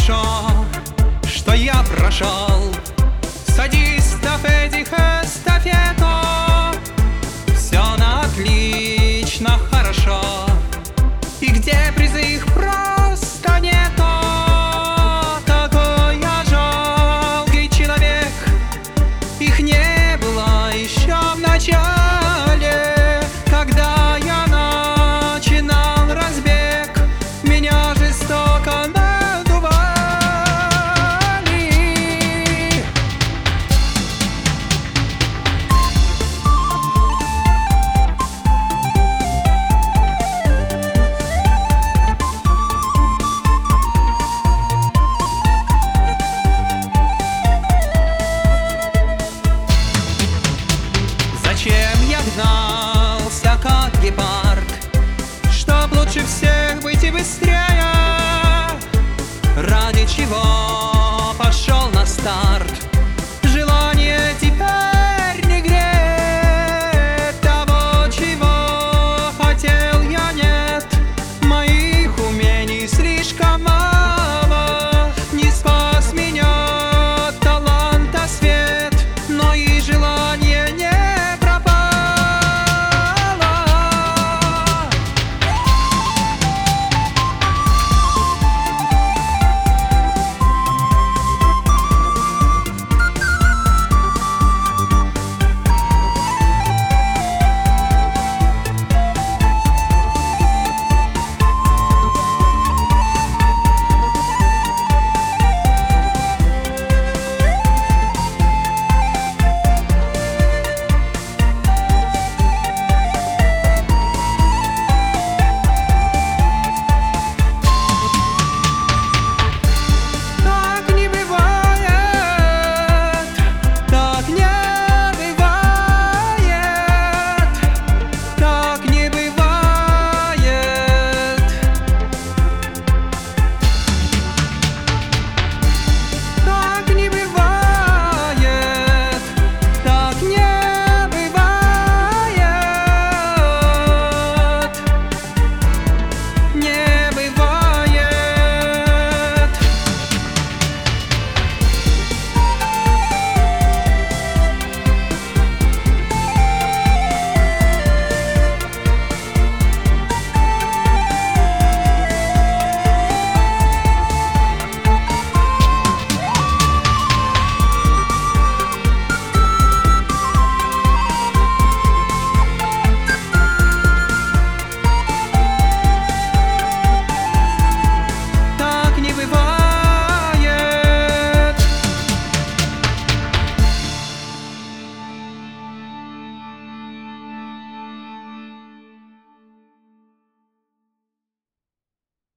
хорошо, что я прошел садистов этих эстафету. Все на отлично, хорошо, и где призы их просто нету. Такой я жалкий человек, их не было еще в начале, когда я начинал разбег, меня жестоко надували. Зачем я гнался, как гепард, чтоб лучше всех быть и быстрее? Ради чего